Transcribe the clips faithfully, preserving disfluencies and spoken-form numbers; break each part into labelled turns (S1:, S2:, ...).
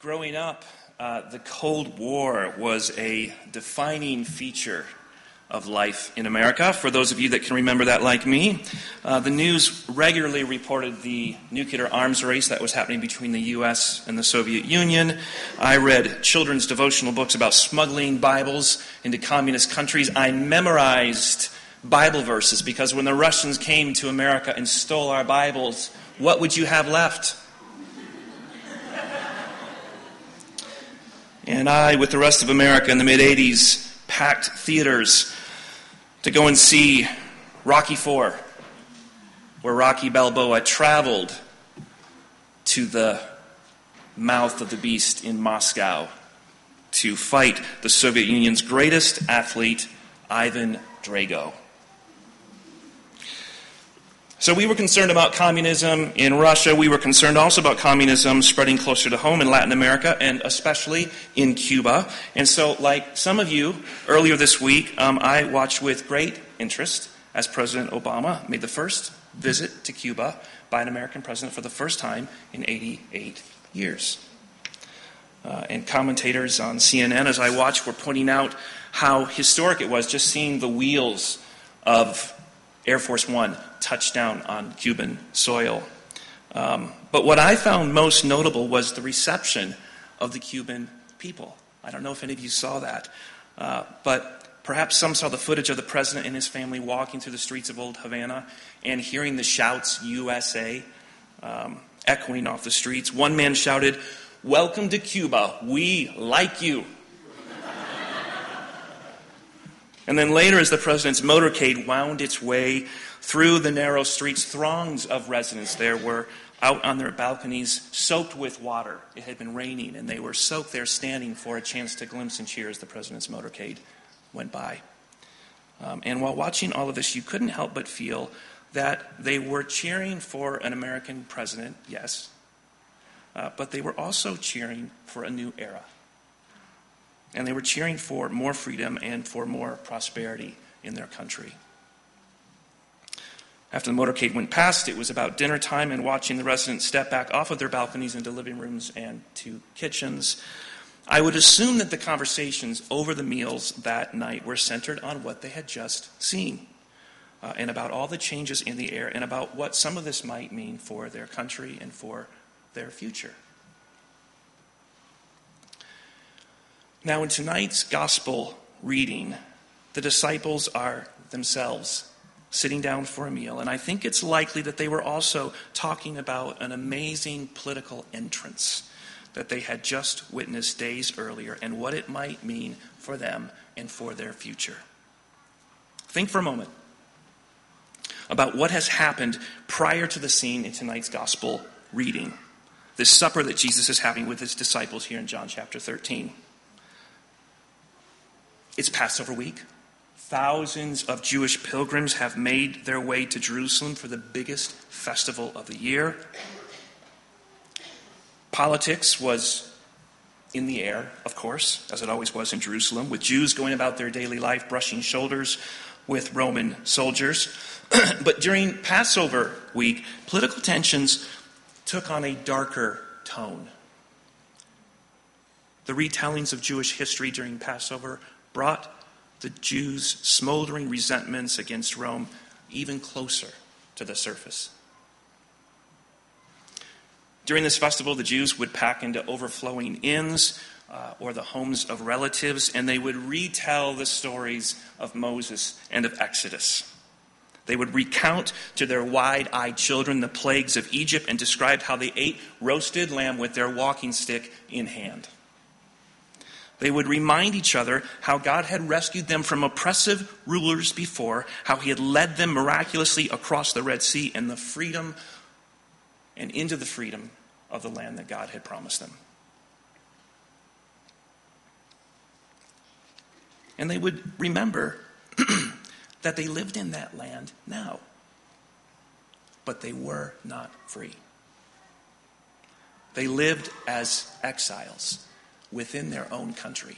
S1: Growing up, uh, the Cold War was a defining feature of life in America. For those of you that can remember that like me, uh, the news regularly reported the nuclear arms race that was happening between the U S and the Soviet Union. I read children's devotional books about smuggling Bibles into communist countries. I memorized Bible verses because when the Russians came to America and stole our Bibles, what would you have left? And I, with the rest of America in the mid-eighties, packed theaters to go and see Rocky four, where Rocky Balboa traveled to the mouth of the beast in Moscow to fight the Soviet Union's greatest athlete, Ivan Drago. So we were concerned about communism in Russia. We were concerned also about communism spreading closer to home in Latin America, and especially in Cuba. And so, like some of you, earlier this week, um, I watched with great interest as President Obama made the first visit to Cuba by an American president for the first time in eighty-eight years. Uh, and commentators on C N N, as I watched, were pointing out how historic it was just seeing the wheels of Air Force One touch down on Cuban soil. Um, but what I found most notable was the reception of the Cuban people. I don't know if any of you saw that, uh, but perhaps some saw the footage of the president and his family walking through the streets of Old Havana and hearing the shouts, U S A, um, echoing off the streets. One man shouted, "Welcome to Cuba, we like you." And then later, as the president's motorcade wound its way through the narrow streets, throngs of residents there were out on their balconies, soaked with water. It had been raining, and they were soaked there, standing for a chance to glimpse and cheer as the president's motorcade went by. Um, and while watching all of this, you couldn't help but feel that they were cheering for an American president, yes, uh, but they were also cheering for a new era. And they were cheering for more freedom and for more prosperity in their country. After the motorcade went past, it was about dinner time and watching the residents step back off of their balconies into living rooms and to kitchens. I would assume that the conversations over the meals that night were centered on what they had just seen, uh, and about all the changes in the air, and about what some of this might mean for their country and for their future. Now, in tonight's gospel reading, the disciples are themselves sitting down for a meal, and I think it's likely that they were also talking about an amazing political entrance that they had just witnessed days earlier and what it might mean for them and for their future. Think for a moment about what has happened prior to the scene in tonight's gospel reading, this supper that Jesus is having with his disciples here in John chapter thirteen. It's Passover week. Thousands of Jewish pilgrims have made their way to Jerusalem for the biggest festival of the year. Politics was in the air, of course, as it always was in Jerusalem, with Jews going about their daily life brushing shoulders with Roman soldiers. But during Passover week, political tensions took on a darker tone. The retellings of Jewish history during Passover brought the Jews' smoldering resentments against Rome even closer to the surface. During this festival, the Jews would pack into overflowing inns uh, or the homes of relatives, and they would retell the stories of Moses and of Exodus. They would recount to their wide-eyed children the plagues of Egypt and describe how they ate roasted lamb with their walking stick in hand. They would remind each other how God had rescued them from oppressive rulers before, how he had led them miraculously across the Red Sea and the freedom and into the freedom of the land that God had promised them. And they would remember that they lived in that land now, but they were not free. They lived as exiles within their own country.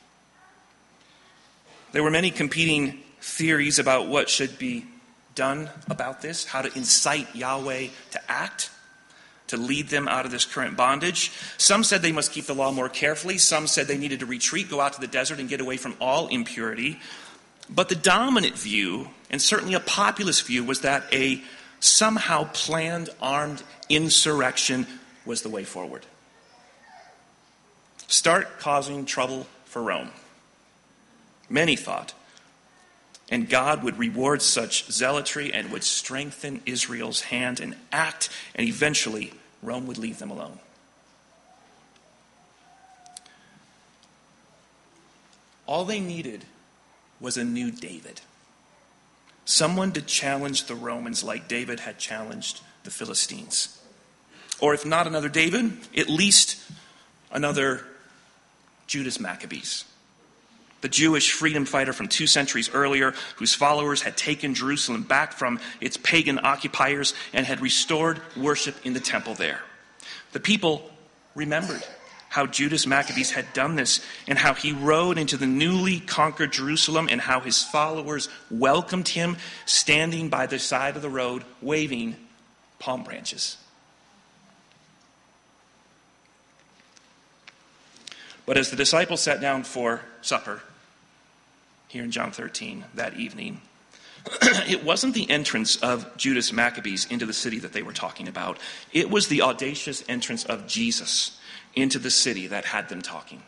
S1: There were many competing theories about what should be done about this, how to incite Yahweh to act. to lead them out of this current bondage. Some said they must keep the law more carefully. Some said they needed to retreat, go out to the desert, and get away from all impurity. But the dominant view, and certainly a populist view, was that a somehow planned armed insurrection was the way forward. Start causing trouble for Rome. Many thought. And God would reward such zealotry and would strengthen Israel's hand and act, and eventually Rome would leave them alone. All they needed was a new David. Someone to challenge the Romans like David had challenged the Philistines. Or if not another David, at least another Judas Maccabees, the Jewish freedom fighter from two centuries earlier, whose followers had taken Jerusalem back from its pagan occupiers and had restored worship in the temple there. The people remembered how Judas Maccabees had done this, and how he rode into the newly conquered Jerusalem, and how his followers welcomed him, standing by the side of the road, waving palm branches. But as the disciples sat down for supper, here in John thirteen, that evening, it wasn't the entrance of Judas Maccabees into the city that they were talking about. It was the audacious entrance of Jesus into the city that had them talking.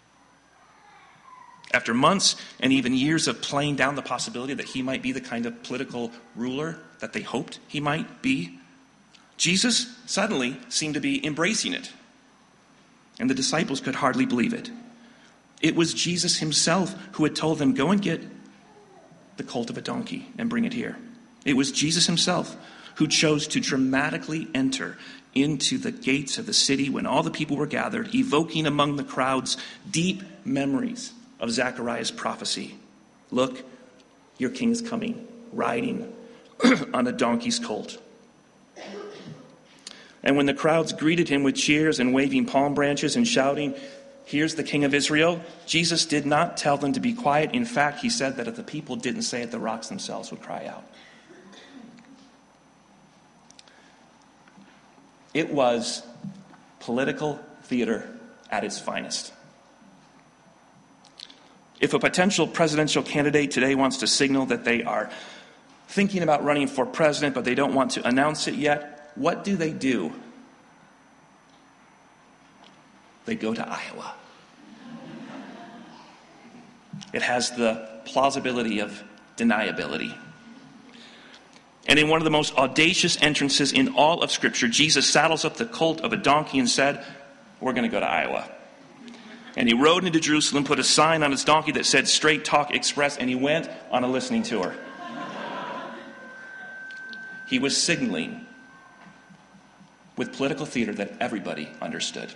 S1: After months and even years of playing down the possibility that he might be the kind of political ruler that they hoped he might be, Jesus suddenly seemed to be embracing it. And the disciples could hardly believe it. It was Jesus himself who had told them, go and get the colt of a donkey and bring it here. It was Jesus himself who chose to dramatically enter into the gates of the city when all the people were gathered, evoking among the crowds deep memories of Zechariah's prophecy. Look, your king is coming, riding on a donkey's colt. And when the crowds greeted him with cheers and waving palm branches and shouting, here's the King of Israel, Jesus did not tell them to be quiet. In fact, he said that if the people didn't say it, the rocks themselves would cry out. It was political theater at its finest. If a potential presidential candidate today wants to signal that they are thinking about running for president, but they don't want to announce it yet, what do they do? They go to Iowa. It has the plausibility of deniability. And in one of the most audacious entrances in all of Scripture, Jesus saddles up the colt of a donkey and said, we're going to go to Iowa. And he rode into Jerusalem, put a sign on his donkey that said Straight Talk Express, and he went on a listening tour. He was signaling with political theater that everybody understood.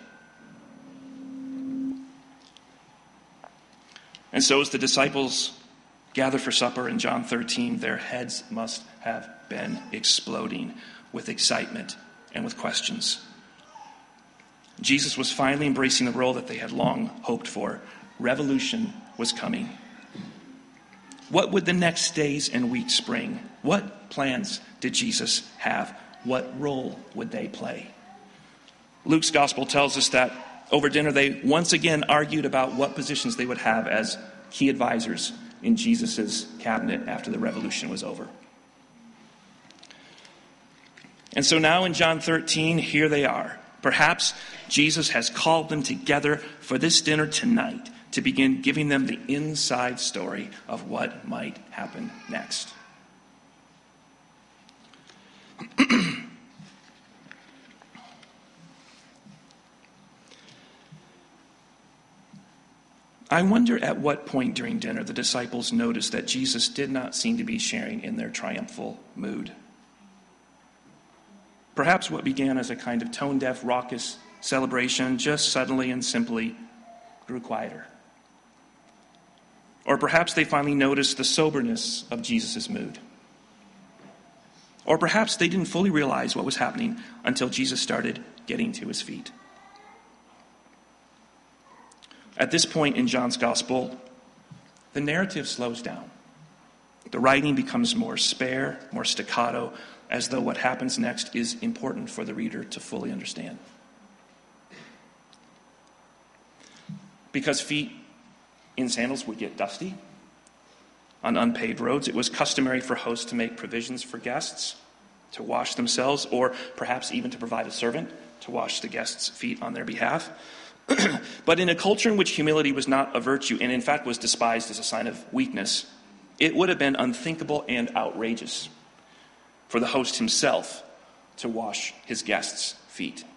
S1: And so as the disciples gathered for supper in John thirteen, their heads must have been exploding with excitement and with questions. Jesus was finally embracing the role that they had long hoped for. Revolution was coming. What would the next days and weeks bring? What plans did Jesus have? What role would they play? Luke's gospel tells us that over dinner they once again argued about what positions they would have as key advisors in Jesus' cabinet after the revolution was over. And so now in John thirteen, here they are. Perhaps Jesus has called them together for this dinner tonight to begin giving them the inside story of what might happen next. I wonder at what point during dinner the disciples noticed that Jesus did not seem to be sharing in their triumphal mood. Perhaps what began as a kind of tone-deaf, raucous celebration just suddenly and simply grew quieter. Or perhaps they finally noticed the soberness of Jesus' mood. Or perhaps they didn't fully realize what was happening until Jesus started getting to his feet. At this point in John's gospel, the narrative slows down. The writing becomes more spare, more staccato. as though what happens next is important for the reader to fully understand. Because feet in sandals would get dusty on unpaved roads, it was customary for hosts to make provisions for guests to wash themselves, or perhaps even to provide a servant to wash the guests' feet on their behalf. But in a culture in which humility was not a virtue, and in fact was despised as a sign of weakness, it would have been unthinkable and outrageous for the host himself to wash his guests' feet.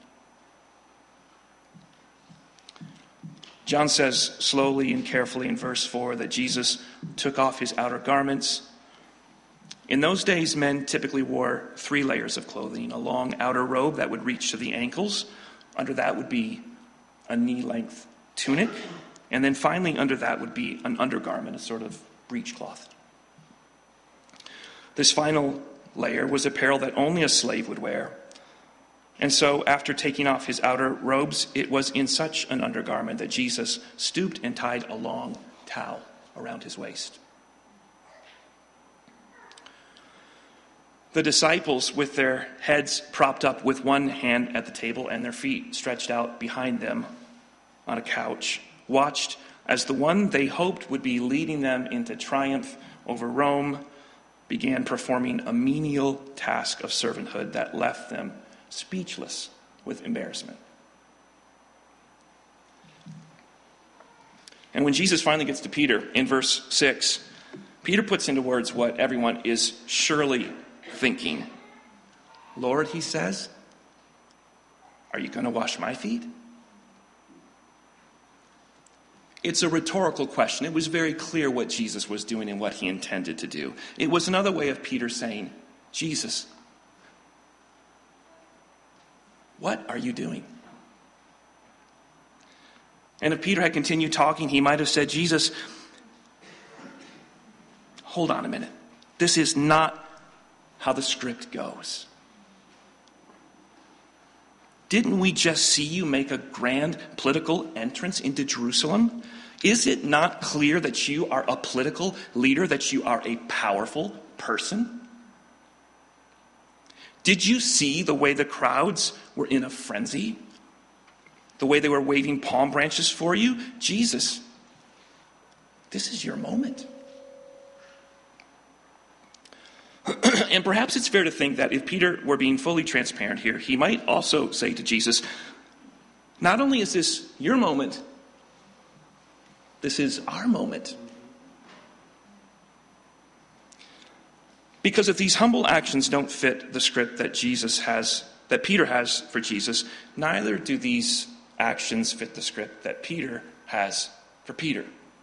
S1: John says slowly and carefully in verse four that Jesus took off his outer garments. In those days, men typically wore three layers of clothing: a long outer robe that would reach to the ankles. Under that would be a knee-length tunic. And then finally under that would be an undergarment, a sort of breechcloth. This final layer was apparel that only a slave would wear. And so after taking off his outer robes, it was in such an undergarment that Jesus stooped and tied a long towel around his waist. The disciples, with their heads propped up with one hand at the table and their feet stretched out behind them on a couch, watched as the one they hoped would be leading them into triumph over Rome began performing a menial task of servanthood that left them speechless with embarrassment. And when Jesus finally gets to Peter in verse six, Peter puts into words what everyone is surely thinking. Lord, he says, are you going to wash my feet? It's a rhetorical question. It was very clear what Jesus was doing and what he intended to do. It was another way of Peter saying, Jesus, what are you doing? And if Peter had continued talking, he might have said, Jesus, hold on a minute. This is not how the script goes. Didn't we just see you make a grand political entrance into Jerusalem? Is it not clear that you are a political leader, that you are a powerful person? Did you see the way the crowds were in a frenzy? The way they were waving palm branches for you? Jesus, this is your moment. And perhaps it's fair to think that if Peter were being fully transparent here, he might also say to Jesus, not only is this your moment, this is our moment. Because if these humble actions don't fit the script that Jesus has, that Peter has for Jesus, neither do these actions fit the script that Peter has for Peter.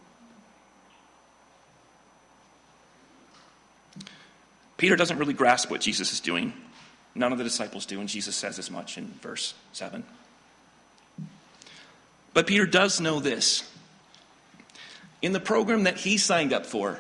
S1: Peter doesn't really grasp what Jesus is doing. None of the disciples do, and Jesus says as much in verse seven. But Peter does know this. In the program that he signed up for,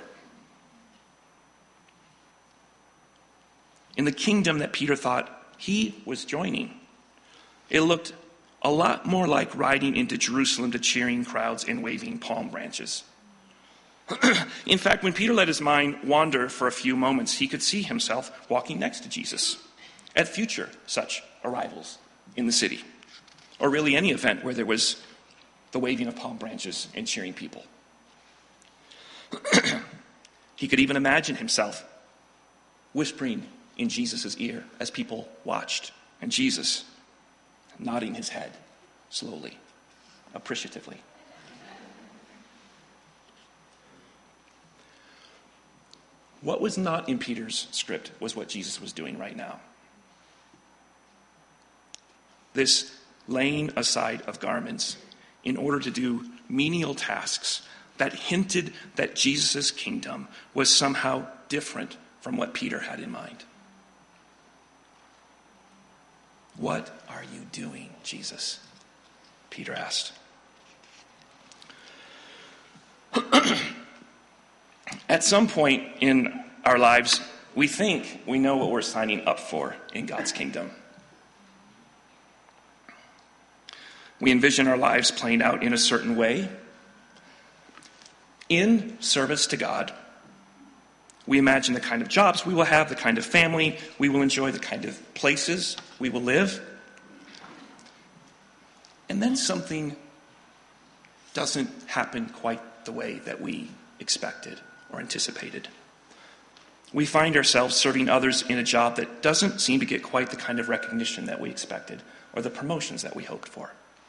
S1: in the kingdom that Peter thought he was joining, it looked a lot more like riding into Jerusalem to cheering crowds and waving palm branches. In fact, when Peter let his mind wander for a few moments, he could see himself walking next to Jesus at future such arrivals in the city, or really any event where there was the waving of palm branches and cheering people. He could even imagine himself whispering in Jesus' ear as people watched, and Jesus nodding his head slowly, appreciatively. What was not in Peter's script was what Jesus was doing right now. This laying aside of garments in order to do menial tasks that hinted that Jesus' kingdom was somehow different from what Peter had in mind. What are you doing, Jesus? Peter asked. At some point in our lives, we think we know what we're signing up for in God's kingdom. We envision our lives playing out in a certain way, in service to God, We imagine the kind of jobs we will have, the kind of family we will enjoy, the kind of places we will live. And then something doesn't happen quite the way that we expected or anticipated. We find ourselves serving others in a job that doesn't seem to get quite the kind of recognition that we expected or the promotions that we hoped for.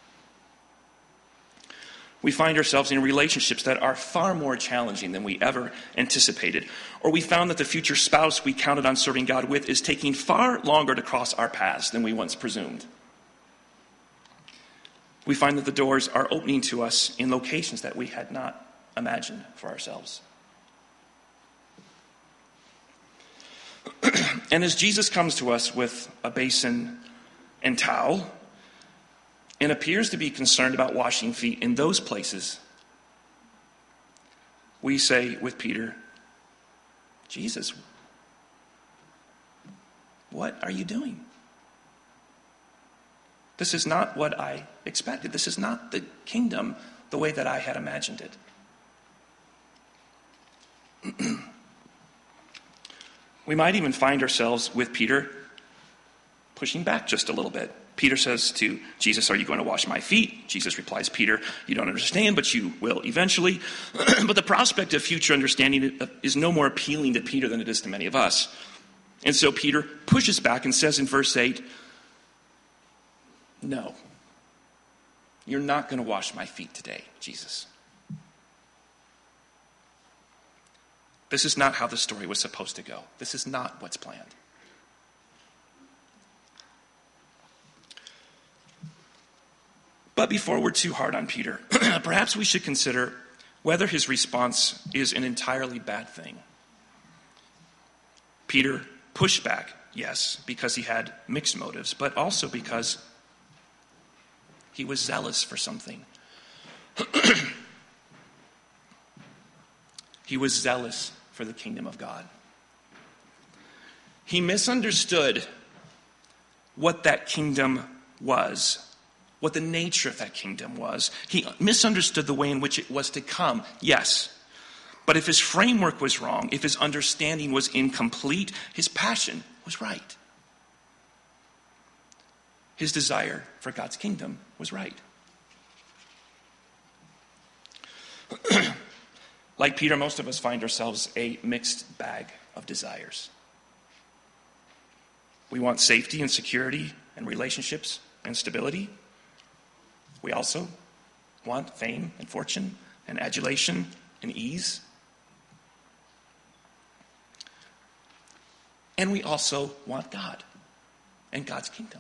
S1: We find ourselves in relationships that are far more challenging than we ever anticipated. Or we found that the future spouse we counted on serving God with is taking far longer to cross our paths than we once presumed. We find that the doors are opening to us in locations that we had not imagined for ourselves. And as Jesus comes to us with a basin and towel, and appears to be concerned about washing feet in those places, we say with Peter, Jesus, what are you doing? This is not what I expected. This is not the kingdom the way that I had imagined it. We might even find ourselves with Peter pushing back just a little bit. Peter says to Jesus, "Are you going to wash my feet?" Jesus replies, "Peter, you don't understand, but you will eventually." But the prospect of future understanding is no more appealing to Peter than it is to many of us. And so Peter pushes back and says in verse eight, "No, you're not going to wash my feet today, Jesus." This is not how the story was supposed to go. This is not what's planned. But before we're too hard on Peter, perhaps we should consider whether his response is an entirely bad thing. Peter pushed back, yes, because he had mixed motives, but also because he was zealous for something. He was zealous for the kingdom of God. He misunderstood what that kingdom was, what the nature of that kingdom was. He misunderstood the way in which it was to come, yes. But if his framework was wrong, if his understanding was incomplete, his passion was right. His desire for God's kingdom was right. Like Peter, most of us find ourselves a mixed bag of desires. We want safety and security and relationships and stability. We also want fame and fortune and adulation and ease. And we also want God and God's kingdom.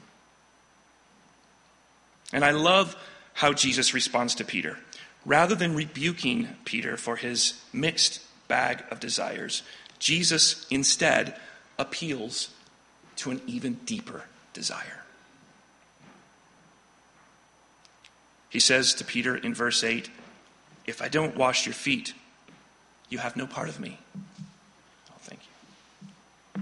S1: And I love how Jesus responds to Peter. Rather than rebuking Peter for his mixed bag of desires, Jesus instead appeals to an even deeper desire. He says to Peter in verse eight, "If I don't wash your feet, you have no part of me." Oh, thank you.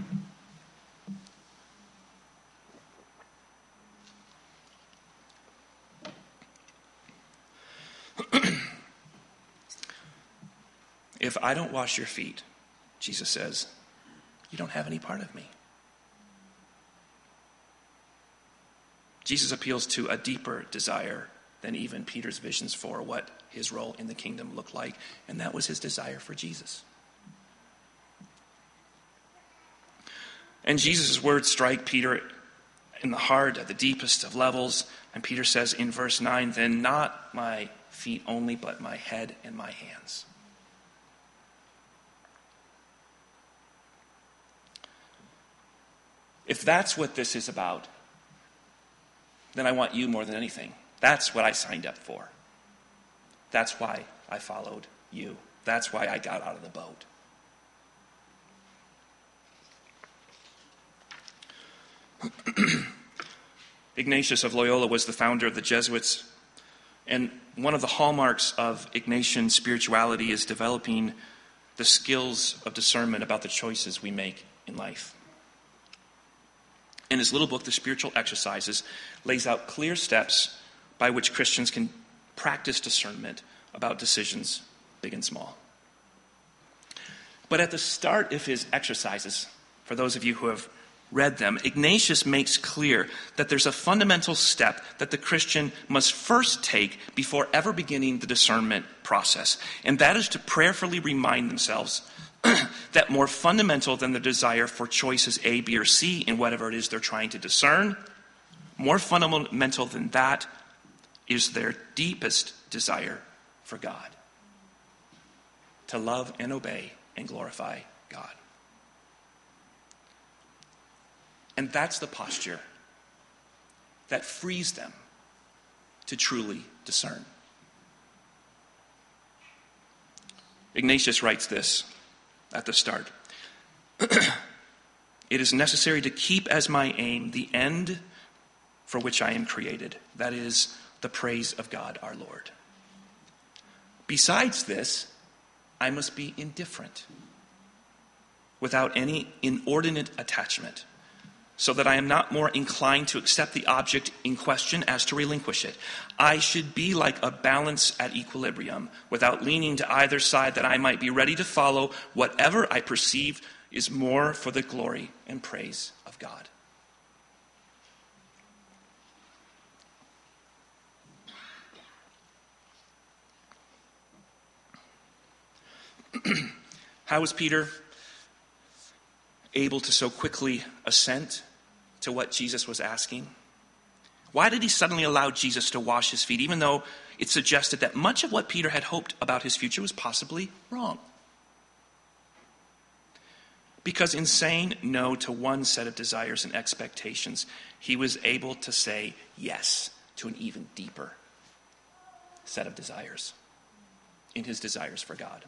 S1: If I don't wash your feet, Jesus says, you don't have any part of me. Jesus appeals to a deeper desire than even Peter's visions for what his role in the kingdom looked like, and that was his desire for Jesus. And Jesus' words strike Peter in the heart at the deepest of levels, and Peter says in verse nine, "Then not my feet only, but my head and my hands." If that's what this is about, then I want you more than anything. That's what I signed up for. That's why I followed you. That's why I got out of the boat. Ignatius of Loyola was the founder of the Jesuits, and one of the hallmarks of Ignatian spirituality is developing the skills of discernment about the choices we make in life. In his little book, The Spiritual Exercises, lays out clear steps by which Christians can practice discernment about decisions, big and small. But at the start of his exercises, for those of you who have read them, Ignatius makes clear that there's a fundamental step that the Christian must first take before ever beginning the discernment process. And that is to prayerfully remind themselves that more fundamental than the desire for choices A, B, or C in whatever it is they're trying to discern, more fundamental than that is their deepest desire for God. To love and obey and glorify God. And that's the posture that frees them to truly discern. Ignatius writes this at the start. It is necessary to keep as my aim the end for which I am created, that is, the praise of God our Lord. Besides this, I must be indifferent, without any inordinate attachment, so that I am not more inclined to accept the object in question as to relinquish it. I should be like a balance at equilibrium, without leaning to either side, that I might be ready to follow whatever I perceive is more for the glory and praise of God. How was Peter able to so quickly assent to what Jesus was asking? Why did he suddenly allow Jesus to wash his feet, even though it suggested that much of what Peter had hoped about his future was possibly wrong? Because in saying no to one set of desires and expectations, he was able to say yes to an even deeper set of desires in his desires for God.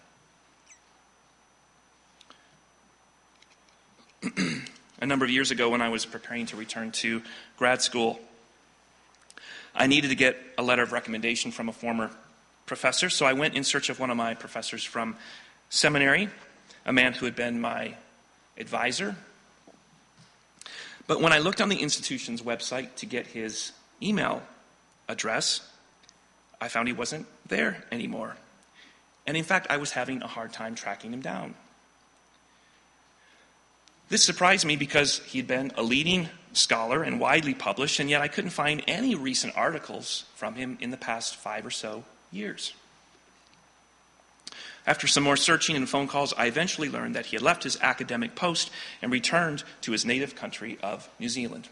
S1: A number of years ago, when I was preparing to return to grad school, I needed to get a letter of recommendation from a former professor, so I went in search of one of my professors from seminary, a man who had been my advisor. But when I looked on the institution's website to get his email address, I found he wasn't there anymore. And in fact, I was having a hard time tracking him down. This surprised me because he'd been a leading scholar and widely published, and yet I couldn't find any recent articles from him in the past five or so years. After some more searching and phone calls, I eventually learned that he had left his academic post and returned to his native country of New Zealand.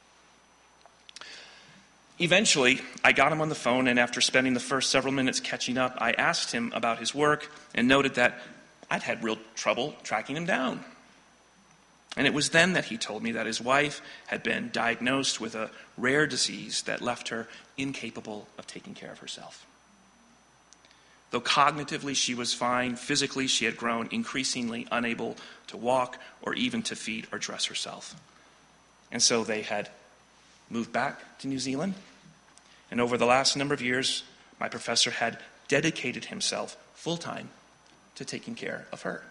S1: Eventually, I got him on the phone, and after spending the first several minutes catching up, I asked him about his work and noted that I'd had real trouble tracking him down. And it was then that he told me that his wife had been diagnosed with a rare disease that left her incapable of taking care of herself. Though cognitively she was fine, physically she had grown increasingly unable to walk or even to feed or dress herself. And so they had moved back to New Zealand. And over the last number of years, my professor had dedicated himself full-time to taking care of her.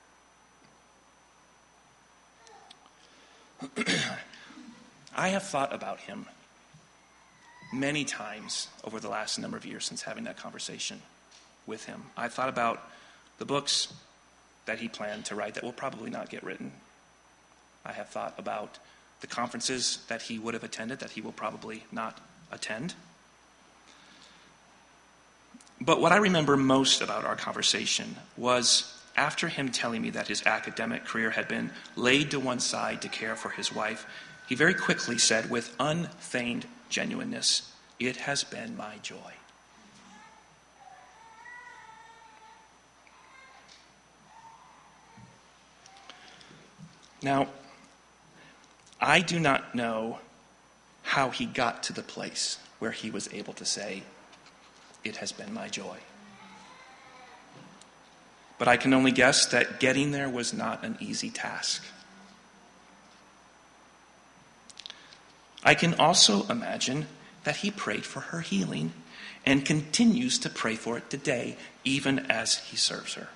S1: I have thought about him many times over the last number of years since having that conversation with him. I thought about the books that he planned to write that will probably not get written. I have thought about the conferences that he would have attended that he will probably not attend. But what I remember most about our conversation was after him telling me that his academic career had been laid to one side to care for his wife, he very quickly said with unfeigned genuineness, "It has been my joy." Now, I do not know how he got to the place where he was able to say, "It has been my joy." But I can only guess that getting there was not an easy task. I can also imagine that he prayed for her healing and continues to pray for it today, even as he serves her.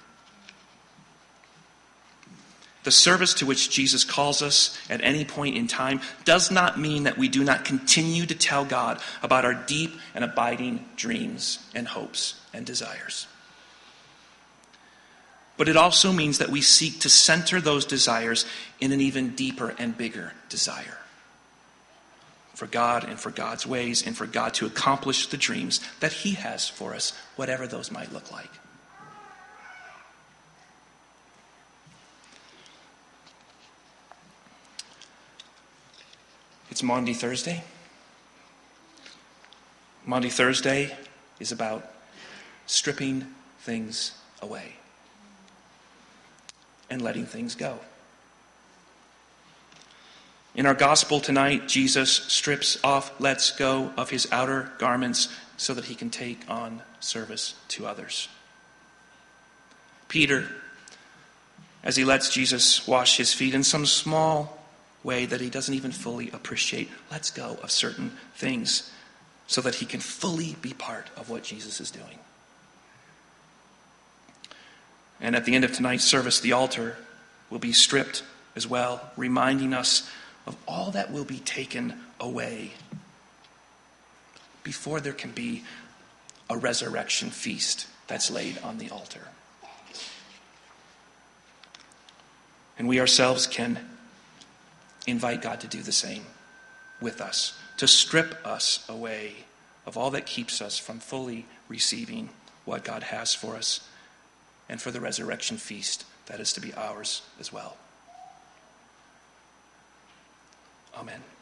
S1: The service to which Jesus calls us at any point in time does not mean that we do not continue to tell God about our deep and abiding dreams and hopes and desires. But it also means that we seek to center those desires in an even deeper and bigger desire for God and for God's ways and for God to accomplish the dreams that he has for us, whatever those might look like. It's Maundy Thursday. Maundy Thursday is about stripping things away and letting things go. In our gospel tonight, Jesus strips off, lets go of his outer garments so that he can take on service to others. Peter, as he lets Jesus wash his feet in some small way that he doesn't even fully appreciate, lets go of certain things so that he can fully be part of what Jesus is doing. And at the end of tonight's service, the altar will be stripped as well, reminding us of all that will be taken away before there can be a resurrection feast that's laid on the altar. And we ourselves can invite God to do the same with us, to strip us away of all that keeps us from fully receiving what God has for us and for the resurrection feast that is to be ours as well. Amen.